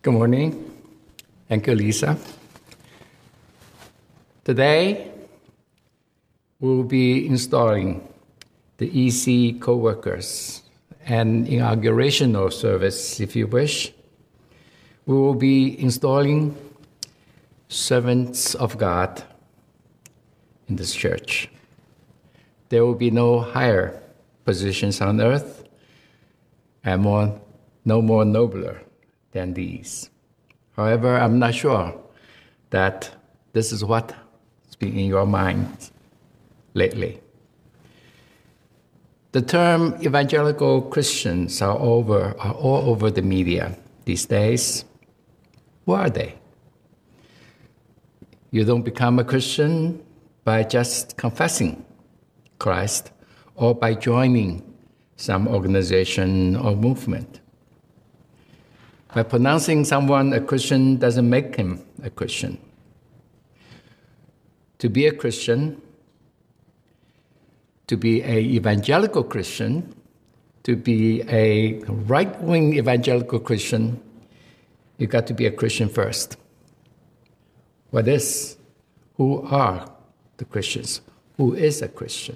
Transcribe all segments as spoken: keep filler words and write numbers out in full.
Good morning. Thank you, Lisa. Today, we will be installing the E C co-workers, an inaugurational service, if you wish. We will be installing servants of God in this church. There will be no higher positions on earth and more, no more nobler than these. However, I'm not sure that this is what's been in your mind lately. The term evangelical Christians are over are all over the media these days. Who are they? You don't become a Christian by just confessing Christ or by joining some organization or movement. By pronouncing someone a Christian doesn't make him a Christian. To be a Christian, to be an evangelical Christian, to be a right-wing evangelical Christian, you got to be a Christian first. What is? Who are the Christians? Who is a Christian?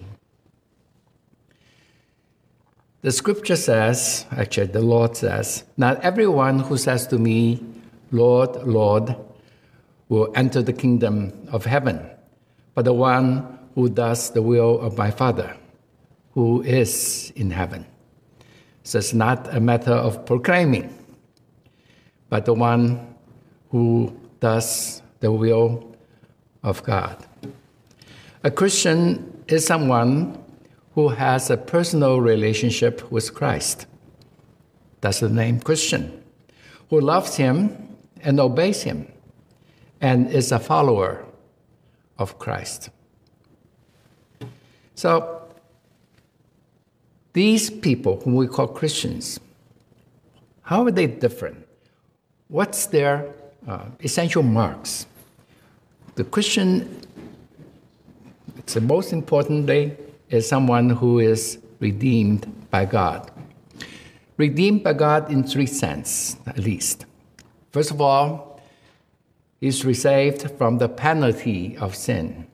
The scripture says, actually the Lord says, not everyone who says to me, Lord, Lord, will enter the kingdom of heaven, but the one who does the will of my Father, who is in heaven. So it's not a matter of proclaiming, but the one who does the will of God. A Christian is someone who has a personal relationship with Christ. That's the name Christian. Who loves him and obeys him and is a follower of Christ. So, these people whom we call Christians, how are they different? What's their uh, essential marks? The Christian, it's the most importantly, is someone who is redeemed by God. Redeemed by God in three senses, at least. First of all, he's saved from the penalty of sin.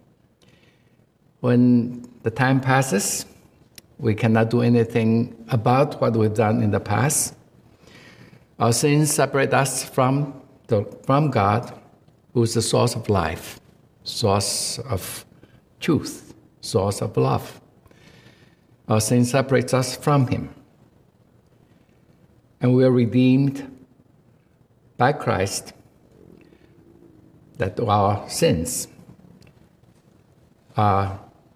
When the time passes, we cannot do anything about what we've done in the past. Our sins separate us from, the, from God, who is the source of life, source of truth, source of love. Our sin separates us from him. And we are redeemed by Christ, that our sins are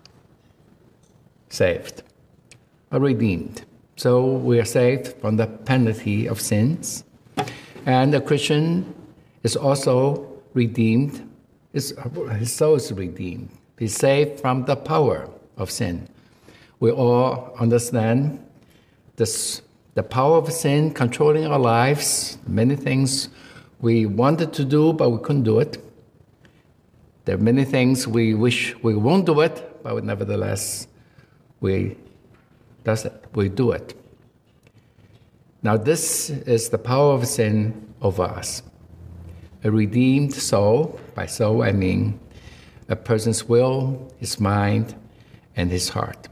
saved, are redeemed. So we are saved from the penalty of sins. And the Christian is also redeemed, his, his soul is redeemed. He's saved from the power of sin. We all understand this, the power of sin controlling our lives, many things we wanted to do, but we couldn't do it. There are many things we wish we won't do it, but nevertheless, we, does it, we do it. Now, this is the power of sin over us. A redeemed soul, by soul I mean a person's will, his mind, and his heart.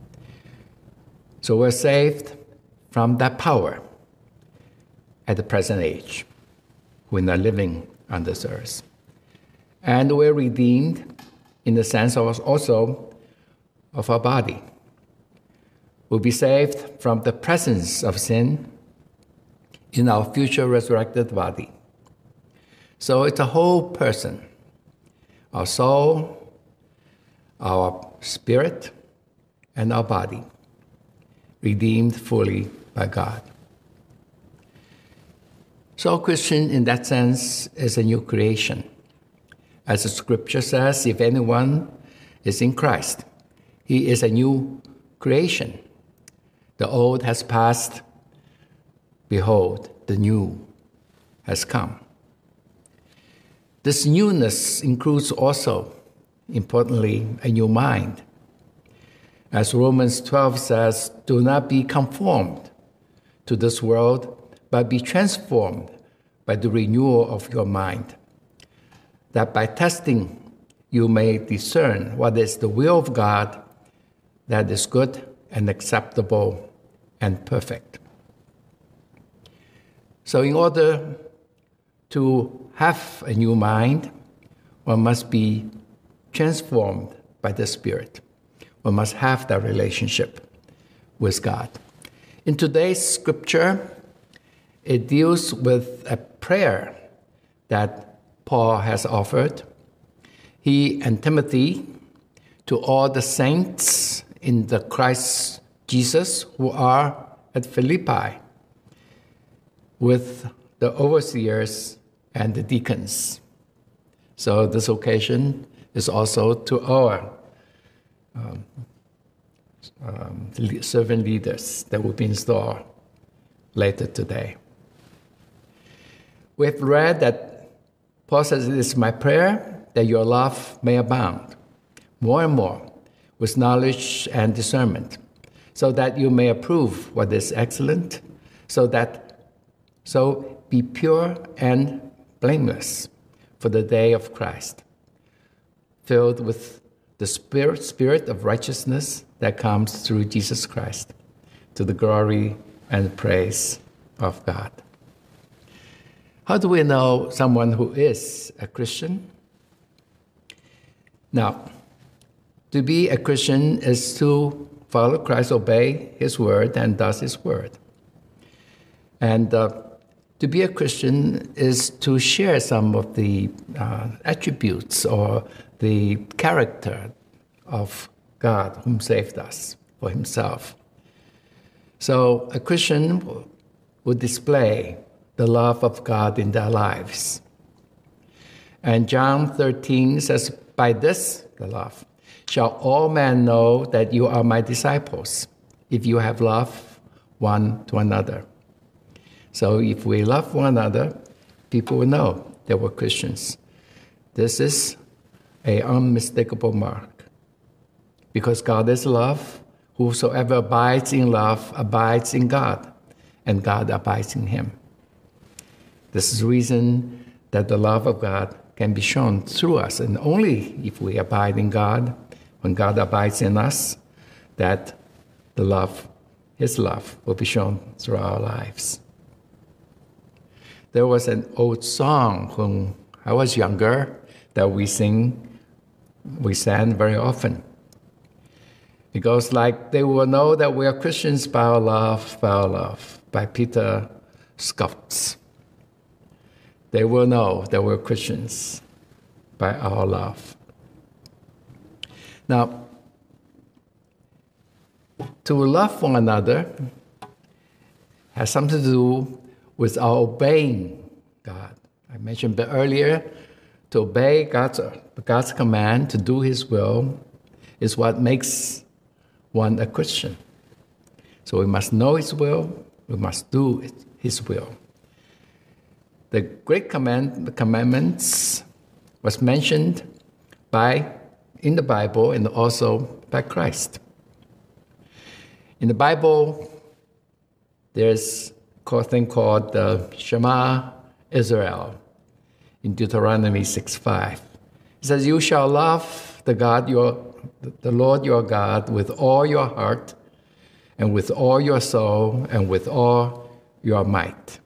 So we're saved from that power at the present age. We're not living on this earth. And we're redeemed in the sense of also of our body. We'll be saved from the presence of sin in our future resurrected body. So it's a whole person, our soul, our spirit, and our body, redeemed fully by God. So Christian, in that sense, is a new creation. As the scripture says, if anyone is in Christ, he is a new creation. The old has passed. Behold, the new has come. This newness includes also, importantly, a new mind. As Romans twelve says, do not be conformed to this world, but be transformed by the renewal of your mind, that by testing you may discern what is the will of God that is good and acceptable and perfect. So in order to have a new mind, one must be transformed by the Spirit. One must have that relationship with God. In today's scripture, it deals with a prayer that Paul has offered. He and Timothy, to all the saints in the Christ Jesus who are at Philippi, with the overseers and the deacons. So this occasion is also to our um, um, servant leaders that will be installed later today. We have read that Paul says, "It is my prayer that your love may abound more and more with knowledge and discernment, so that you may approve what is excellent, so that so be pure and blameless for the day of Christ, filled with the spirit, spirit of righteousness that comes through Jesus Christ, to the glory and praise of God." How do we know someone who is a Christian? Now, to be a Christian is to follow Christ, obey his word, and does his word. And uh, to be a Christian is to share some of the uh, attributes or the character of God whom saved us for himself. So a Christian would display the love of God in their lives. And John thirteen says, "By this, the love, shall all men know that you are my disciples, if you have love one to another." So if we love one another, people will know that we're Christians. This is an unmistakable mark. Because God is love, whosoever abides in love abides in God, and God abides in him. This is the reason that the love of God can be shown through us, and only if we abide in God, when God abides in us, that the love, his love, will be shown through our lives. There was an old song when I was younger that we sing, we sang very often. It goes like, "They will know that we are Christians by our love, by our love," by Peter Scott. They will know that we're Christians by our love. Now, to love one another has something to do with our obeying God. I mentioned earlier, to obey God's, God's command, to do his will, is what makes one a Christian. So we must know his will, we must do his will. The Great Command, the Commandments was mentioned by, in the Bible and also by Christ. In the Bible, there's a thing called the Shema Israel in Deuteronomy six five. It says, "You shall love the God your, the Lord your God with all your heart and with all your soul and with all your might."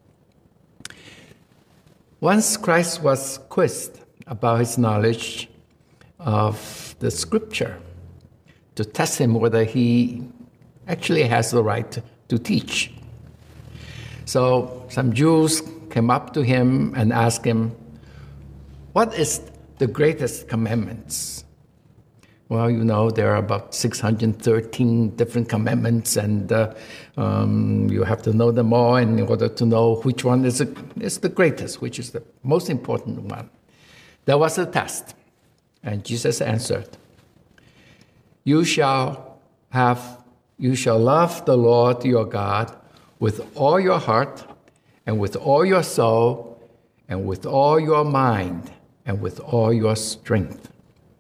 Once Christ was quizzed about his knowledge of the scripture to test him whether he actually has the right to, to teach. So some Jews came up to him and asked him, "What is the greatest commandments?" Well, you know, there are about six hundred thirteen different commandments, and uh, um, you have to know them all in order to know which one is, a, is the greatest, which is the most important one. There was a test, and Jesus answered, "You shall have, you shall love the Lord your God with all your heart, and with all your soul, and with all your mind, and with all your strength."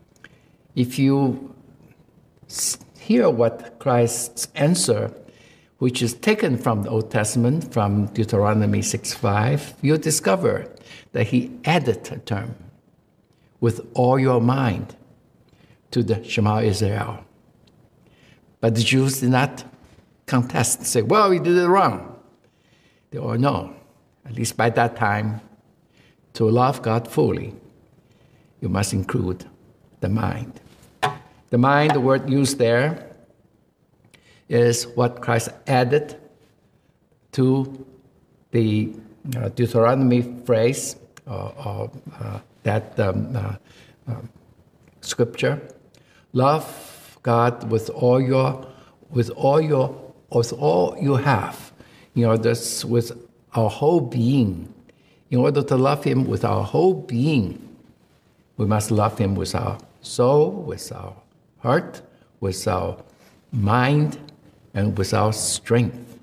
If you hear what Christ's answer which is taken from the Old Testament, from Deuteronomy six five, you'll discover that he added a term, with all your mind, to the Shema Israel. But the Jews did not contest and say, well, we did it wrong. They all know, at least by that time, to love God fully, you must include the mind. The mind, the word used there, is what Christ added to the uh, Deuteronomy phrase, or, or uh, that um, uh, uh, scripture. Love God with all your, with all your, with all you have. You know, that's with our whole being. In order to love Him with our whole being, we must love Him with our soul, with our heart, with our mind, and with our strength.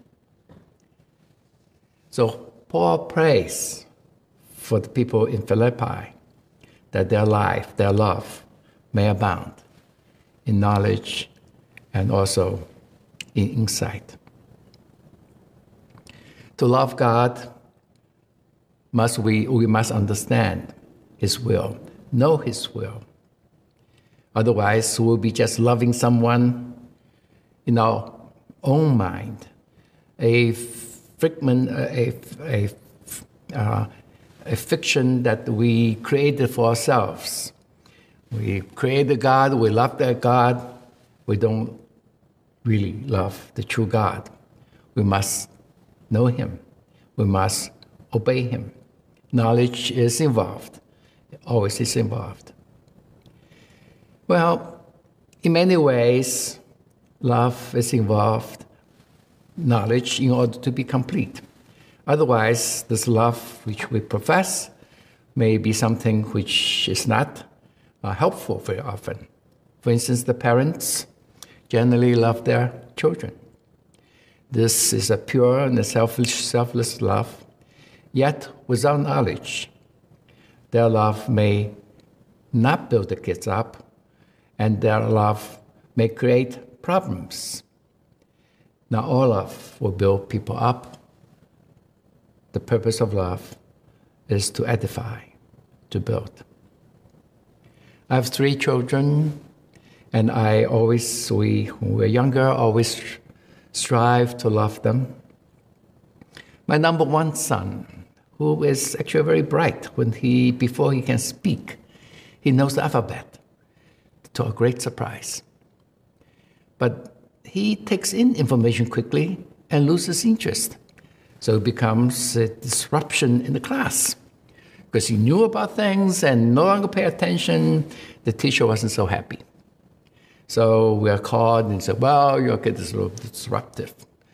So Paul prays for the people in Philippi that their life, their love, may abound in knowledge and also in insight. To love God, must we, we must understand His will, know His will. Otherwise, we'll be just loving someone in our own mind, a figment, a, a, uh, a fiction that we created for ourselves. We created God, we love that God, we don't really love the true God. We must know Him. We must obey Him. Knowledge is involved. It always is involved. Well, in many ways, love is involved, knowledge, in order to be complete. Otherwise, this love which we profess may be something which is not uh, helpful very often. For instance, the parents generally love their children. This is a pure and a selfish, selfless love, yet without knowledge. Their love may not build the kids up, and their love may create problems. Now, all love will build people up. The purpose of love is to edify, to build. I have three children, and I always, we, when we were younger, always strive to love them. My number one son, who is actually very bright, when he, before he can speak, he knows the alphabet, to a great surprise. But he takes in information quickly and loses interest. So it becomes a disruption in the class. Because he knew about things and no longer pay attention, the teacher wasn't so happy. So we are called and said, well, your kid is a little disruptive.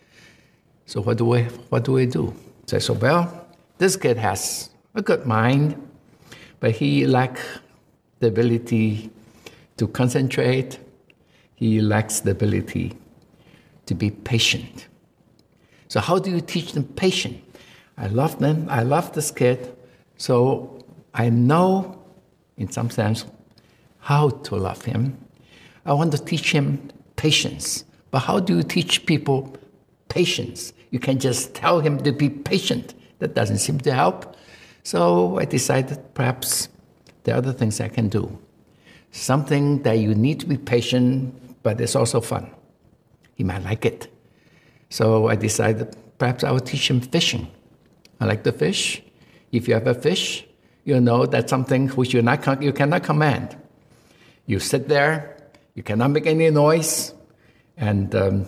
So what do we, what do we do? So I said, well, this kid has a good mind, but he lacks the ability to concentrate. He lacks the ability to be patient. So how do you teach them patience? I love them. I love this kid. So I know, in some sense, how to love him. I want to teach him patience. But how do you teach people patience? You can just tell him to be patient. That doesn't seem to help. So I decided perhaps there are other things I can do. Something that you need to be patient, but it's also fun. He might like it. So I decided perhaps I would teach him fishing. I like to fish. If you have a fish, you know that's something which you're not, you cannot command. You sit there, you cannot make any noise, and um,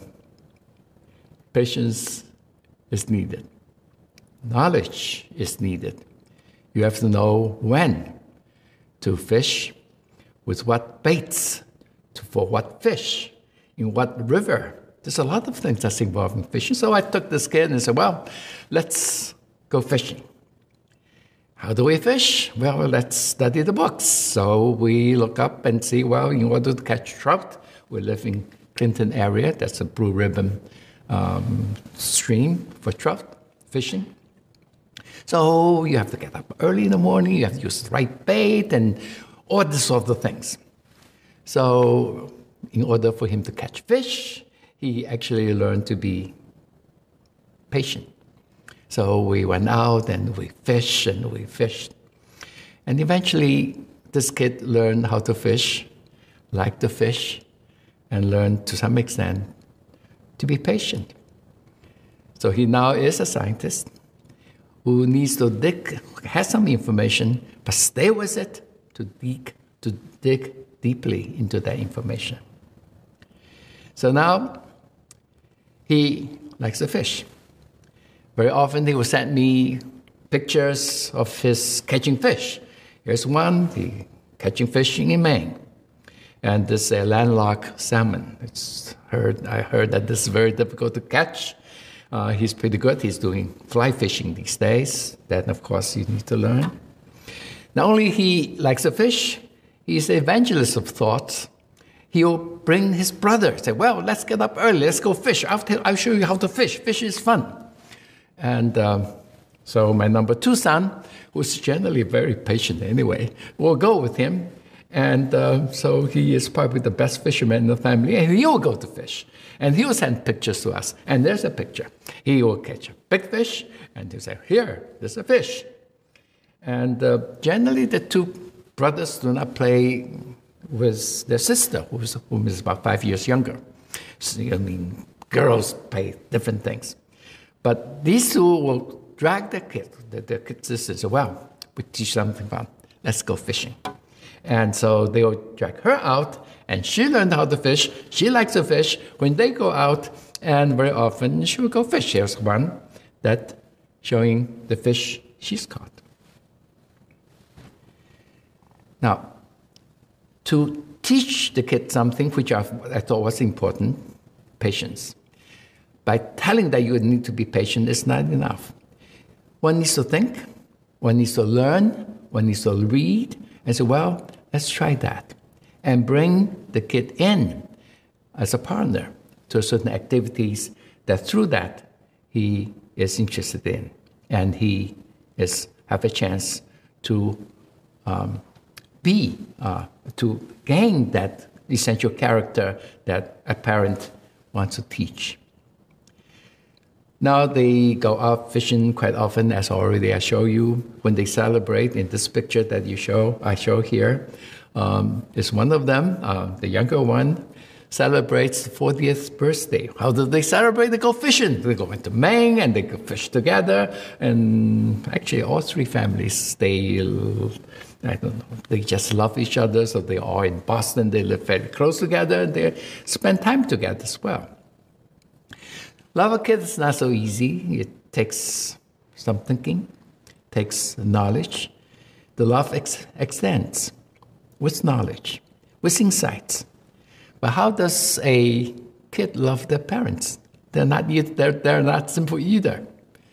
patience is needed. Knowledge is needed. You have to know when to fish, with what baits, for what fish, in what river. There's a lot of things that's involved in fishing. So I took this kid and said, well, let's go fishing. How do we fish? Well, let's study the books. So we look up and see, well, in order to catch trout, we live in Clinton area. That's a Blue Ribbon um, stream for trout fishing. So you have to get up early in the morning. You have to use the right bait and all these sort of things. So in order for him to catch fish, he actually learned to be patient. So we went out and we fished and we fished. And eventually, this kid learned how to fish, liked to fish, and learned to some extent to be patient. So he now is a scientist who needs to dig, has some information, but stay with it to dig, to dig deeply into that information. So now he likes to fish. Very often he will send me pictures of his catching fish. Here's one, he catching fish in Maine. And this is a landlocked salmon. It's heard, I heard that this is very difficult to catch. Uh, he's pretty good. He's doing fly fishing these days. Then, of course, you need to learn. Not only he likes to fish, he's an evangelist of thoughts. He'll bring his brother, say, well, let's get up early, let's go fish. I'll, tell, I'll show you how to fish. Fish is fun. And um, so my number two son, who's generally very patient anyway, will go with him. And uh, so he is probably the best fisherman in the family, and he will go to fish. And he will send pictures to us. And there's a picture. He will catch a big fish, and he'll say, here, there's a fish. And uh, generally the two brothers do not play with their sister, who's, whom is about five years younger. So, I mean, girls play different things. But these two will drag their kid, their, their kid sister, say, well, we teach something fun. Let's go fishing. And so they will drag her out, and she learned how to fish. She likes to fish. When they go out, and very often she will go fish. Here's one that showing the fish she's caught. Now, to teach the kid something, which I, I thought was important, patience. By telling that you need to be patient is not enough. One needs to think, one needs to learn, one needs to read, and say, well, let's try that. And bring the kid in as a partner to certain activities that through that he is interested in. And he is have a chance to um, be, uh, to gain that essential character that a parent wants to teach. Now they go out fishing quite often, as already I show you. When they celebrate, in this picture that you show, I show here, um, is one of them, uh, the younger one, celebrates the fortieth birthday. How do they celebrate? They go fishing. They go into Maine and they go fish together. And actually, all three families, they, I don't know, they just love each other. So they are in Boston. They live very close together. And they spend time together as well. Love a kid is not so easy. It takes some thinking, takes knowledge. The love ex- extends with knowledge, with insights. But how does a kid love their parents? They're not, they're, they're not simple either.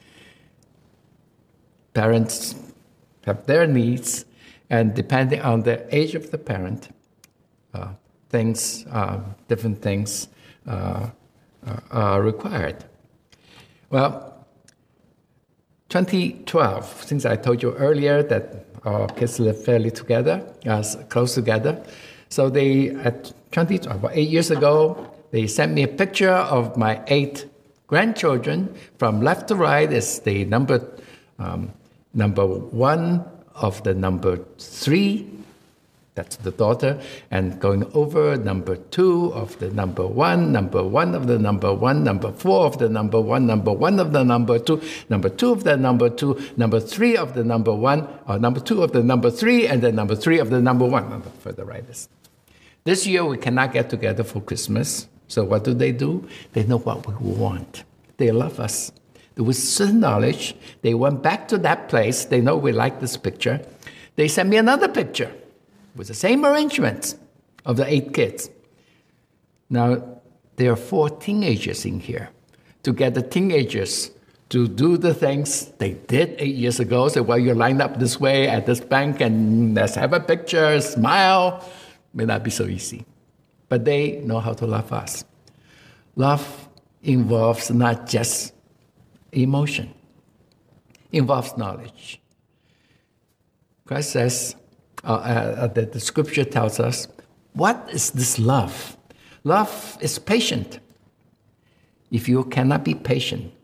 Parents have their needs, and depending on the age of the parent, uh, things, uh, different things, uh, Uh, are required. Well, twenty twelve, since I told you earlier that our kids live fairly together, uh, close together, so they, at twenty twelve, about eight years ago, they sent me a picture of my eight grandchildren. From left to right is the number, um, number one of the number three, that's the daughter, and going over number two of the number one, number one of the number one, number four of the number one, number one of the number two, number two of the number two, number three of the number one, or number two of the number three, and then number three of the number one on the further right is. This year we cannot get together for Christmas, so what do they do? They know what we want. They love us. With certain knowledge, they went back to that place. They know we like this picture. They sent me another picture with the same arrangements of the eight kids. Now, there are four teenagers in here. To get the teenagers to do the things they did eight years ago, say, well, you line up this way at this bank and let's have a picture, smile, may not be so easy. But they know how to love us. Love involves not just emotion. It involves knowledge. Christ says, Uh, uh, that the scripture tells us, what is this love? Love is patient. If you cannot be patient,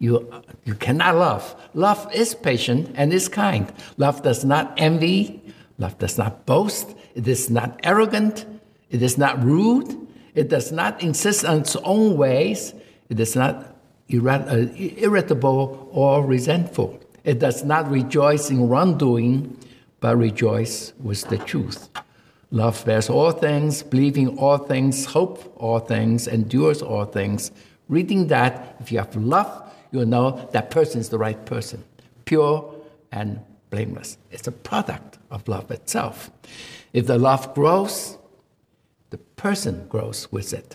you, you cannot love. Love is patient and is kind. Love does not envy. Love does not boast. It is not arrogant. It is not rude. It does not insist on its own ways. It is not irritable or resentful. It does not rejoice in wrongdoing, but rejoice with the truth. Love bears all things, believing all things, hope all things, endures all things. Reading that, if you have love, you'll know that person is the right person, pure and blameless. It's a product of love itself. If the love grows, the person grows with it.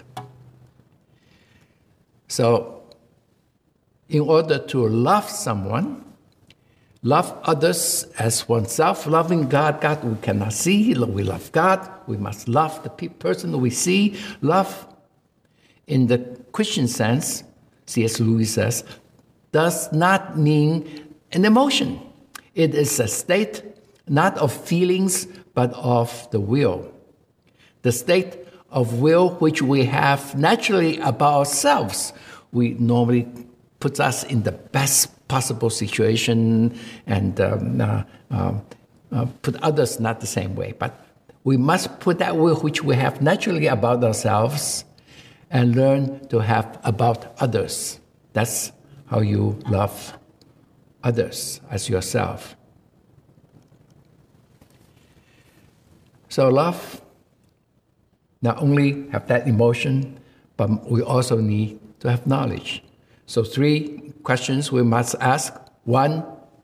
So, in order to love someone, love others as oneself, loving God, God we cannot see, we love God, we must love the person we see. Love, in the Christian sense, C S Lewis says, does not mean an emotion. It is a state not of feelings, but of the will. The state of will which we have naturally about ourselves, we normally puts us in the best possible situation and um, uh, uh, uh, put others not the same way. But we must put that will which we have naturally about ourselves and learn to have about others. That's how you love others as yourself. So love, not only have that emotion, but we also need to have knowledge. So three questions we must ask. One,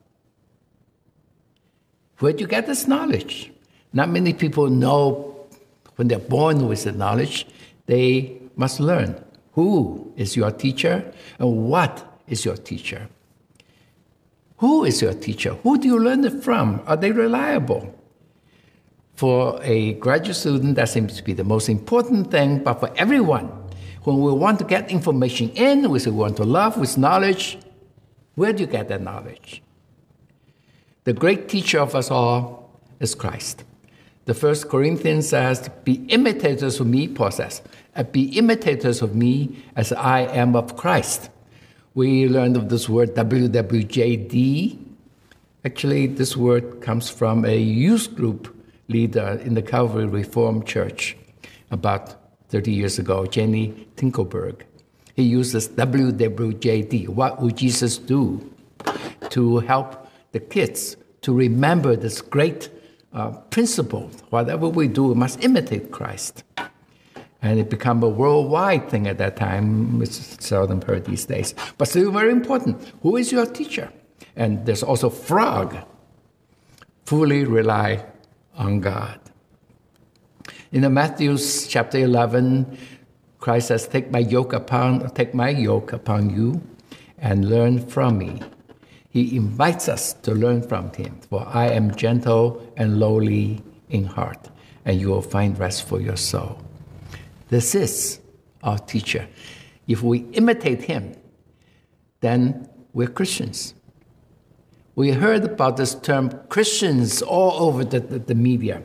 where do you get this knowledge? Not many people know when they're born with the knowledge. They must learn. Who is your teacher and what is your teacher? Who is your teacher? Who do you learn it from? Are they reliable? For a graduate student, that seems to be the most important thing, but for everyone, when we want to get information in, we want to love with knowledge, where do you get that knowledge? The great teacher of us all is Christ. The First Corinthians says, be imitators of me, Paul says, be imitators of me as I am of Christ. We learned of this word W W J D. Actually, this word comes from a youth group leader in the Calvary Reformed Church about thirty years ago, Jenny Tinkelberg. He uses W W J D, what would Jesus do, to help the kids to remember this great uh, principle. Whatever we do, we must imitate Christ. And it became a worldwide thing at that time. It's seldom heard these days. But still very important. Who is your teacher? And there's also frog. Fully rely on God. In the Matthew chapter eleven, Christ says, take my yoke upon, take my yoke upon you and learn from me. He invites us to learn from him. For I am gentle and lowly in heart, and you will find rest for your soul. This is our teacher. If we imitate him, then we're Christians. We heard about this term Christians all over the, the, the media.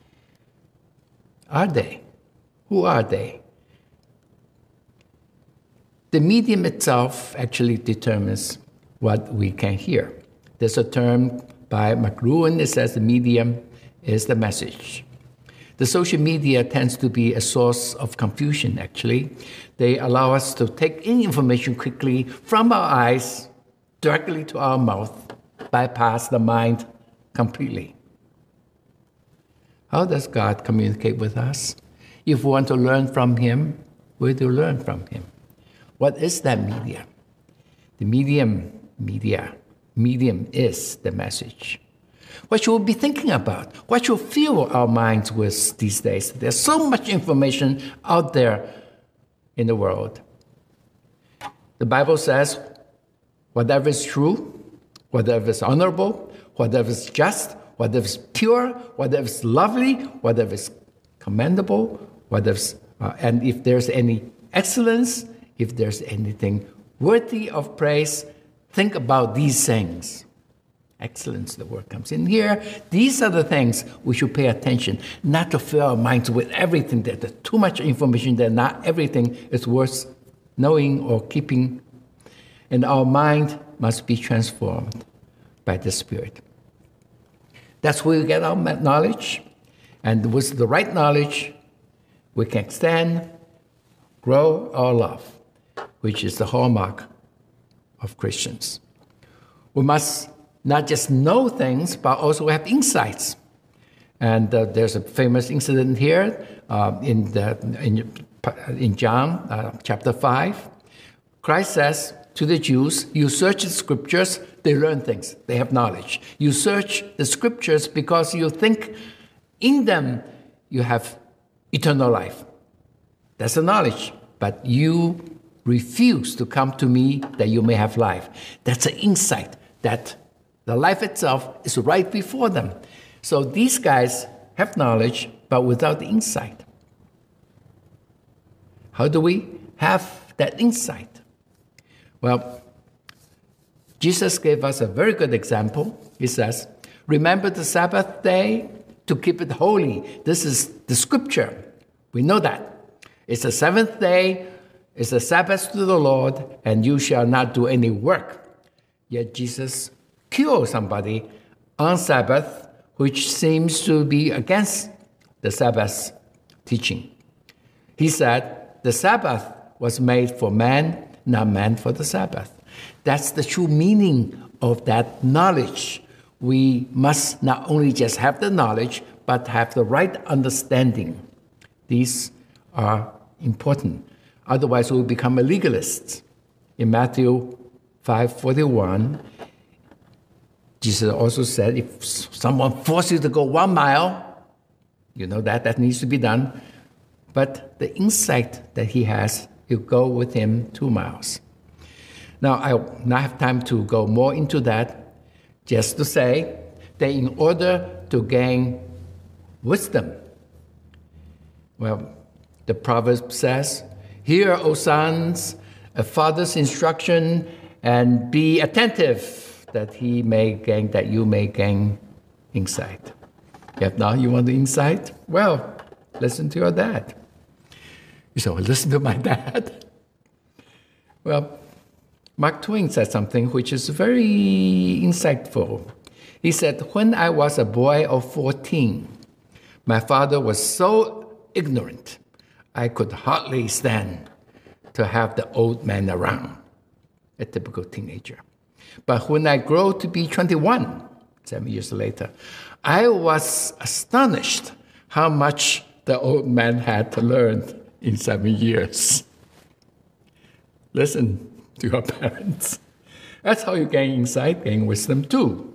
Are they? Who are they? The medium itself actually determines what we can hear. There's a term by McLuhan that says the medium is the message. The social media tends to be a source of confusion, actually. They allow us to take in information quickly from our eyes directly to our mouth, bypass the mind completely. How does God communicate with us? If we want to learn from him, where do we learn from him? What is that media? The medium, media, medium is the message. What should we be thinking about? What should we fill our minds with these days? There's so much information out there in the world. The Bible says, whatever is true, whatever is honorable, whatever is just, whatever is pure, whatever is lovely, whatever is commendable, whatever is, uh, and if there's any excellence, if there's anything worthy of praise, think about these things. Excellence, the word comes in here. These are the things we should pay attention, not to fill our minds with everything. There's too much information that not everything is worth knowing or keeping. and our mind must be transformed by the Spirit. That's where we get our knowledge, and with the right knowledge, we can extend, grow our love, which is the hallmark of Christians. We must not just know things, but also have insights. And uh, there's a famous incident here uh, in, the, in, in John uh, chapter five. Christ says to the Jews, you search the scriptures, they learn things, they have knowledge. You search the scriptures because you think in them you have eternal life. That's the knowledge. But you refuse to come to me that you may have life. That's an insight that the life itself is right before them. So these guys have knowledge, but without the insight. How do we have that insight? Well, Jesus gave us a very good example. He says, remember the Sabbath day to keep it holy. This is the scripture. We know that. It's the seventh day, it's a Sabbath to the Lord, and you shall not do any work. Yet Jesus killed somebody on Sabbath, which seems to be against the Sabbath teaching. He said, the Sabbath was made for man, not man for the Sabbath. That's the true meaning of that knowledge. We must not only just have the knowledge, but have the right understanding. These are important. Otherwise, we'll become a legalist. In Matthew five forty-one, Jesus also said, if someone forces you to go one mile, you know that, that needs to be done. But the insight that he has, you go with him two miles. Now, I will not have time to go more into that, just to say that in order to gain wisdom, well, the proverb says, hear, O sons, a father's instruction, and be attentive, that he may gain, that you may gain insight. If now you want the insight, well, listen to your dad. You say, well, listen to my dad. Well, Mark Twain said something which is very insightful. He said, when I was a boy of fourteen, my father was so ignorant, I could hardly stand to have the old man around, a typical teenager. But when I grew to be twenty-one, seven years later, I was astonished how much the old man had to learn in seven years. Listen to your parents. That's how you gain insight, gain wisdom too.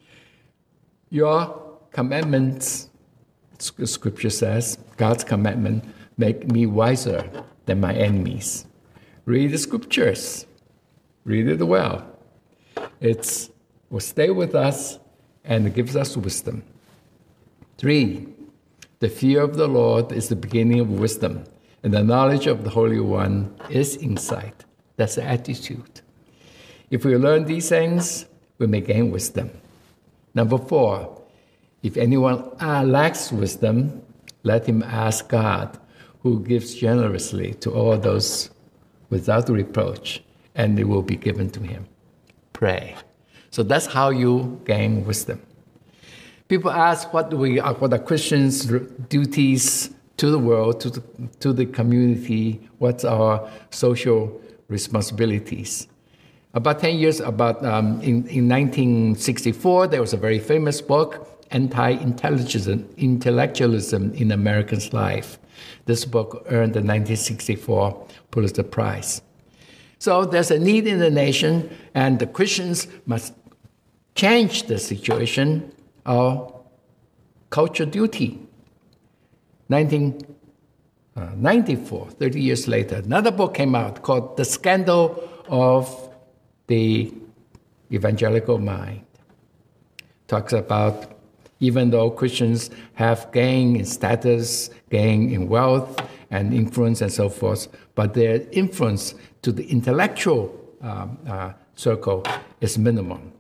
Your commandments, the scripture says, God's commandment, make me wiser than my enemies. Read the scriptures. Read it well. It will stay with us and it gives us wisdom. Three, the fear of the Lord is the beginning of wisdom, and the knowledge of the Holy One is insight. That's the attitude. If we learn these things, we may gain wisdom. Number four, if anyone lacks wisdom, let him ask God, who gives generously to all those without reproach, and it will be given to him. Pray. So that's how you gain wisdom. People ask what do we are, what are Christians' duties to the world, to the, to the community, what's our social responsibilities. About ten years, about um, in, in nineteen sixty-four, there was a very famous book, Anti-Intellectualism Intellectualism in American's Life. This book earned the nineteen sixty-four Pulitzer Prize. So there's a need in the nation, and the Christians must change the situation of culture duty. nineteen ninety-four, thirty years later, another book came out called The Scandal of the Evangelical Mind. Talks about even though Christians have gained in status, gained in wealth and influence and so forth, but their influence to the intellectual um, uh, circle is minimum.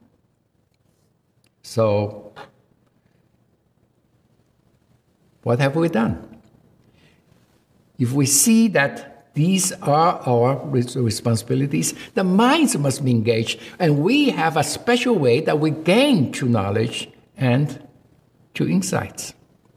So, what have we done? If we see that these are our responsibilities. The minds must be engaged, and we have a special way that we gain true knowledge and true insights.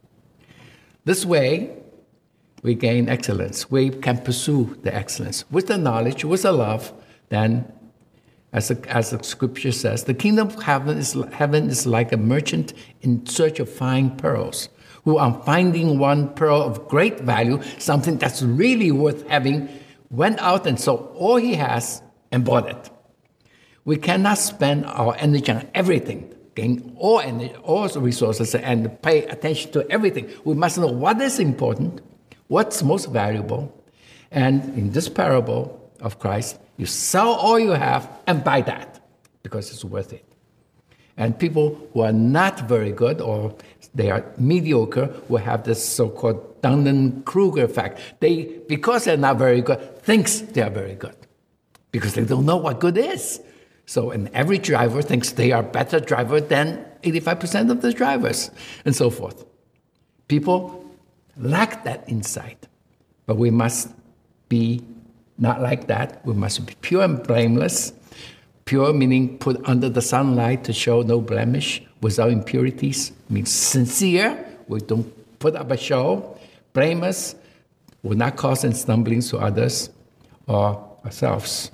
This way, we gain excellence. We can pursue the excellence. With the knowledge, with the love, then, as the, as the scripture says, the kingdom of heaven is, heaven is like a merchant in search of fine pearls, who on finding one pearl of great value, something that's really worth having, went out and sold all he has and bought it. We cannot spend our energy on everything, gain all energy, all resources, and pay attention to everything. We must know what is important, what's most valuable. And in this parable of Christ, you sell all you have and buy that because it's worth it. And people who are not very good or they are mediocre will have this so-called Dunning-Kruger effect. They, because they're not very good, thinks they are very good because they don't know what good is. So, and every driver thinks they are a better driver than eighty-five percent of the drivers, and so forth. People lack that insight, but we must be not like that. We must be pure and blameless. Pure meaning put under the sunlight to show no blemish, without impurities, means sincere. We don't put up a show. Blameless will not cause any stumblings to others or ourselves.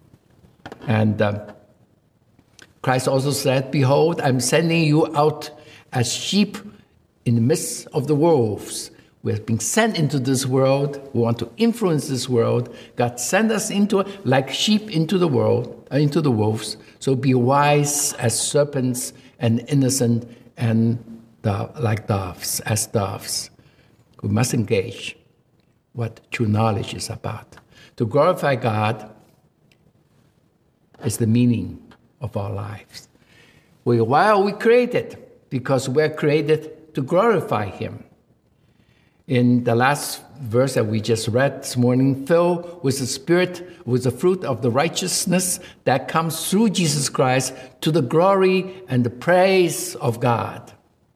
And uh, Christ also said, "Behold, I'm sending you out as sheep in the midst of the wolves." We have been sent into this world. We want to influence this world. God sent us into it like sheep into the world, uh, into the wolves. So be wise as serpents and innocent and do- like doves, as doves. We must engage what true knowledge is about. To glorify God is the meaning of our lives. We, why are we created? Because we're created to glorify Him. In the last verse that we just read this morning, filled with the Spirit, with the fruit of the righteousness that comes through Jesus Christ to the glory and the praise of God.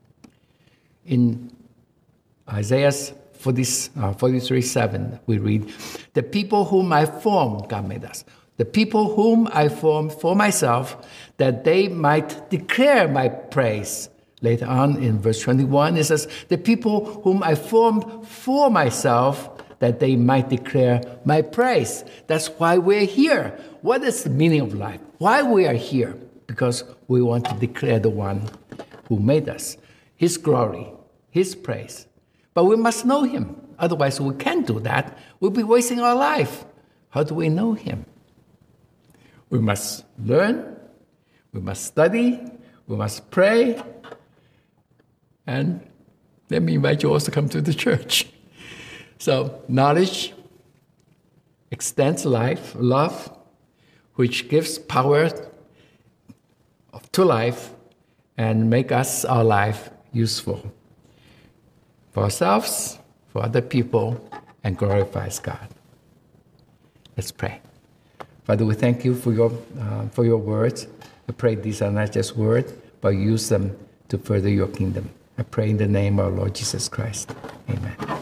In Isaiah forty-three seven, we read, "The people whom I formed," God made us, "the people whom I formed for myself, that they might declare my praise." Later on in verse twenty-one, it says, "The people whom I formed for myself, that they might declare my praise." That's why we're here. What is the meaning of life? Why we are here? Because we want to declare the one who made us, His glory, His praise. But we must know Him. Otherwise, we can't do that. We'll be wasting our life. How do we know Him? We must learn. We must study. We must pray. And let me invite you also to come to the church. So knowledge extends life, love, which gives power to life and make us, our life, useful for ourselves, for other people, and glorifies God. Let's pray. Father, we thank you for your, uh, for your words. I pray these are not just words, but use them to further your kingdom. I pray in the name of our Lord Jesus Christ. Amen.